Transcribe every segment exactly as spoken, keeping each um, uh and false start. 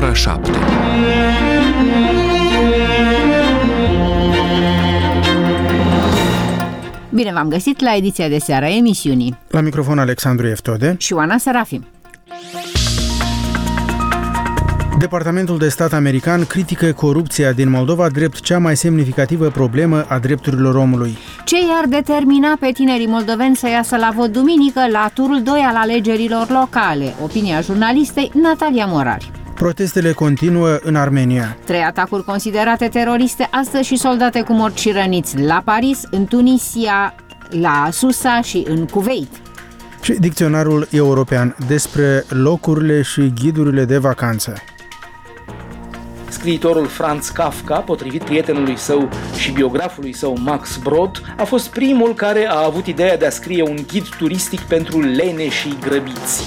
ora șapte. Bine v-am găsit la ediția de seară a emisiunii. La microfon Alexandru Eftode și Oana Serafim. Departamentul de stat american critică corupția din Moldova drept cea mai semnificativă problemă a drepturilor omului. Ce i-ar determina pe tinerii moldoveni să iasă la vot duminică la turul doi al alegerilor locale? Opinia jurnalistei Natalia Morari. Protestele continuă în Armenia. Trei atacuri considerate teroriste astăzi și soldate cu morți și răniți la Paris, în Tunisia, la Susa și în Kuwait. Și dicționarul european despre locurile și ghidurile de vacanță. Scriitorul Franz Kafka, potrivit prietenului său și biografului său Max Brod, a fost primul care a avut ideea de a scrie un ghid turistic pentru leneșii grăbiți.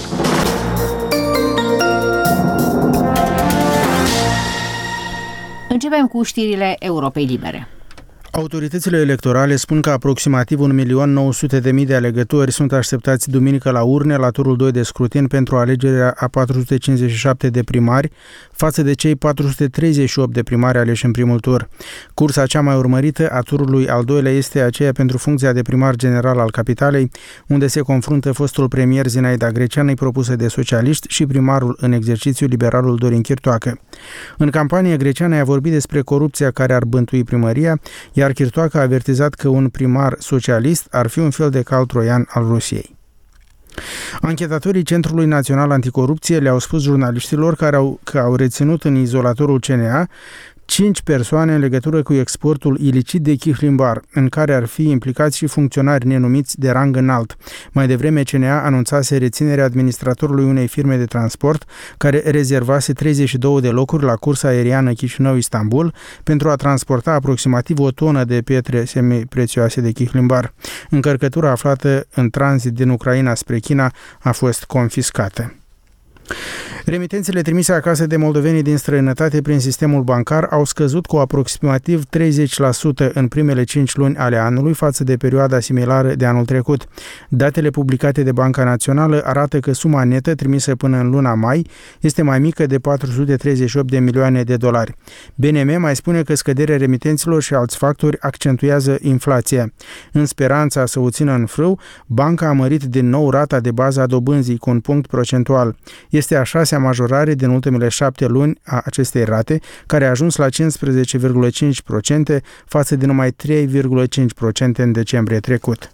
Începem cu știrile Europei Libere. Autoritățile electorale spun că aproximativ un milion nouă sute de mii de alegători sunt așteptați duminică la urne la turul doi de scrutin pentru alegerea a patru sute cincizeci și șapte de primari față de cei patru sute treizeci și opt de primari aleși în primul tur. Cursa cea mai urmărită a turului al doilea este aceea pentru funcția de primar general al capitalei, unde se confruntă fostul premier Zinaida Greceanu, propusă de socialiști, și primarul în exercițiu, liberalul Dorin Chirtoacă. În campanie, Greceanu a vorbit despre corupția care ar bântui primăria, iar Chirtoacă a avertizat că un primar socialist ar fi un fel de cal troian al Rusiei. Anchetatorii Centrului Național Anticorupție le-au spus jurnaliștilor care au, că au reținut în izolatorul C N A cinci persoane în legătură cu exportul ilicit de chihlimbar, în care ar fi implicați și funcționari nenumiți de rang înalt. Mai devreme, C N A anunțase reținerea administratorului unei firme de transport care rezervase treizeci și două de locuri la cursa aeriană Chișinău-Istanbul pentru a transporta aproximativ o tonă de pietre semiprețioase de chihlimbar. Încărcătura aflată în tranzit din Ucraina spre China a fost confiscată. Remitențele trimise acasă de moldovenii din străinătate prin sistemul bancar au scăzut cu aproximativ treizeci la sută în primele cinci luni ale anului față de perioada similară de anul trecut. Datele publicate de Banca Națională arată că suma netă trimisă până în luna mai este mai mică de patru sute treizeci și opt de milioane de dolari. B N M mai spune că scăderea remitențelor și alți factori accentuează inflația. În speranța să o țină în frâu, banca a mărit din nou rata de bază a dobânzii cu un punct procentual. Este a șasea majorare din ultimele șapte luni a acestei rate, care a ajuns la cincisprezece virgulă cinci la sută față de numai trei virgulă cinci la sută în decembrie trecut.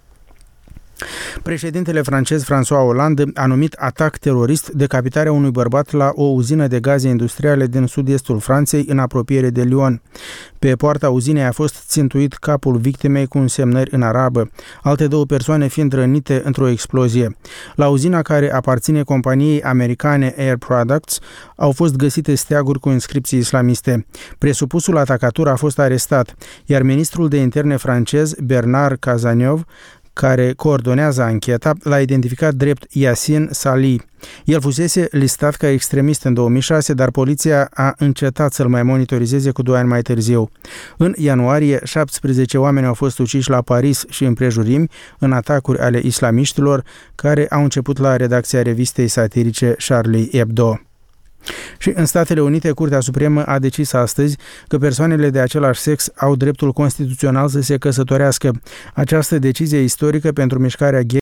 Președintele francez François Hollande a numit atac terorist decapitarea unui bărbat la o uzină de gaze industriale din sud-estul Franței, în apropiere de Lyon. Pe poarta uzinei a fost țintuit capul victimei cu însemnări în arabă, alte două persoane fiind rănite într-o explozie. La uzina, care aparține companiei americane Air Products, au fost găsite steaguri cu inscripții islamiste. Presupusul atacator a fost arestat, iar ministrul de interne francez Bernard Cazeneuve, care coordonează ancheta, l-a identificat drept Yassine Salih. El fusese listat ca extremist în două mii șase, dar poliția a încetat să-l mai monitorizeze cu doi ani mai târziu. În ianuarie, șaptesprezece oameni au fost uciși la Paris și împrejurimi în atacuri ale islamiștilor, care au început la redacția revistei satirice Charlie Hebdo. Și în Statele Unite, Curtea Supremă a decis astăzi că persoanele de același sex au dreptul constituțional să se căsătorească. Această decizie istorică pentru mișcarea gay